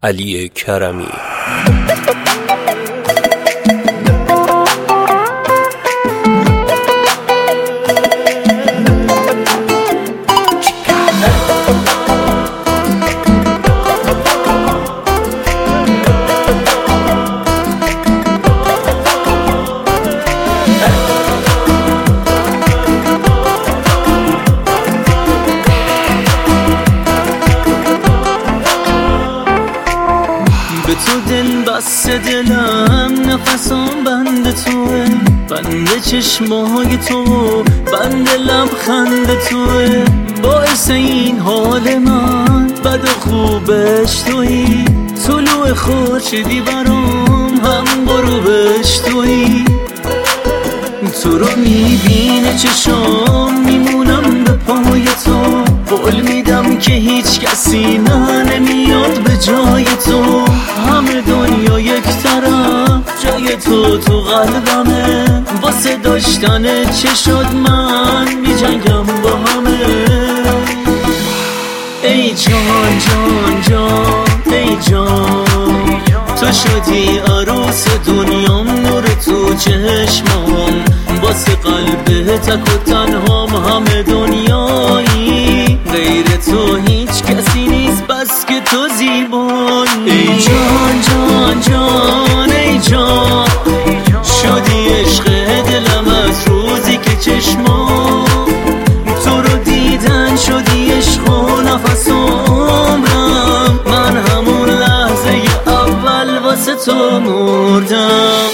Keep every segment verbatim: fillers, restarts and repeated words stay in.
علی کرمی. به تو دل بسته دلم، نفسام بند توه، بند چشمای تو، بند لبخند توه، باعث این حال من بد و خوبش تویی، طلوع خورشیدی برام هم غروبش تویی، تو رو میبینه چشام میمونم به پای تو، قول میدم که هیچ کسی نه نمیاد به جای تو، همه دنیا یک طرف جای تو تو قلبمه، واسه داشتن چه شد من میجنگم با همه. ای جان جان جان ای جان، تو شدی عروس دنیام، نور تو چشمام، واسه قلب تک و تنهام همه دنیایی، غیر تو هیچ کسی نیست بس که تو زیبایی. ای جان جان جان ای جان، شدی عشق دلم از روزی که چشمام تو رو دیدن، شدی عشق و نفس عمرم، من همون لحظه اول واسه تو مردم.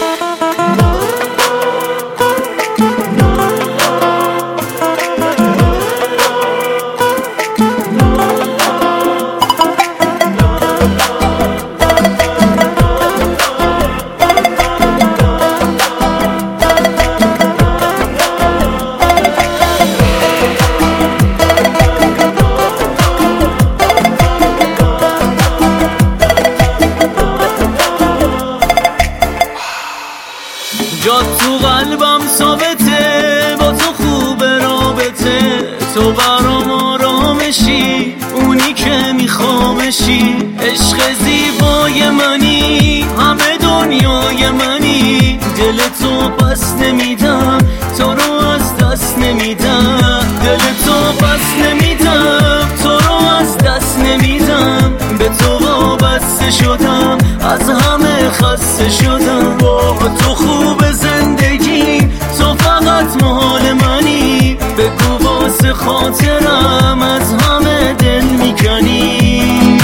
جات تو قلبم ثابته، با تو خوب رابطه، تو برام آرامشی، اونی که میخوامشی، عشق زیبای منی، همه دنیای منی، دل تو پس نمیدم، تو رو از دست نمیدم، دل تو پس نمیدم، تو رو از دست نمیدم، به تو وابسته شدم، از همه خسته شدم، با تو خوب زندگی، تو فقط مال منی، بگو واسه خاطرم از همه دل میکنی.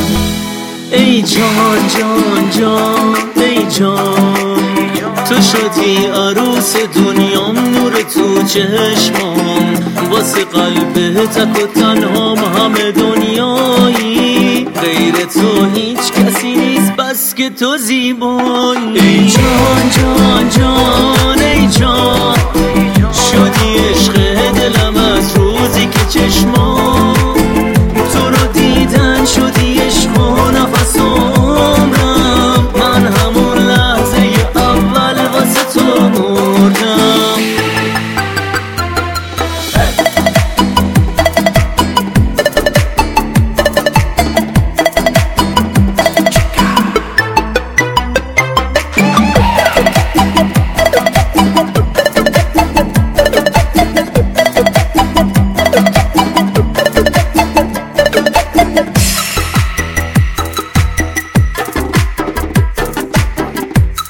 ای جان جان جان ای جان، تو شدی عروس دنیام، نور تو چشمام، واسه قلب تک و تنهام همه دنیایی، غیر تو هیچ کسی نیست بس که تو زیبایی. ای جان جان جان ای جان، شدی عشق دلم از روزی که چشمام تو رو دیدن، شدی عشق و نفس عمرم، من همون لحظه اول واسه تو مردم.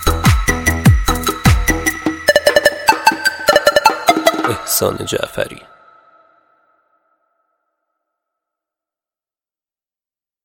احسان جعفری.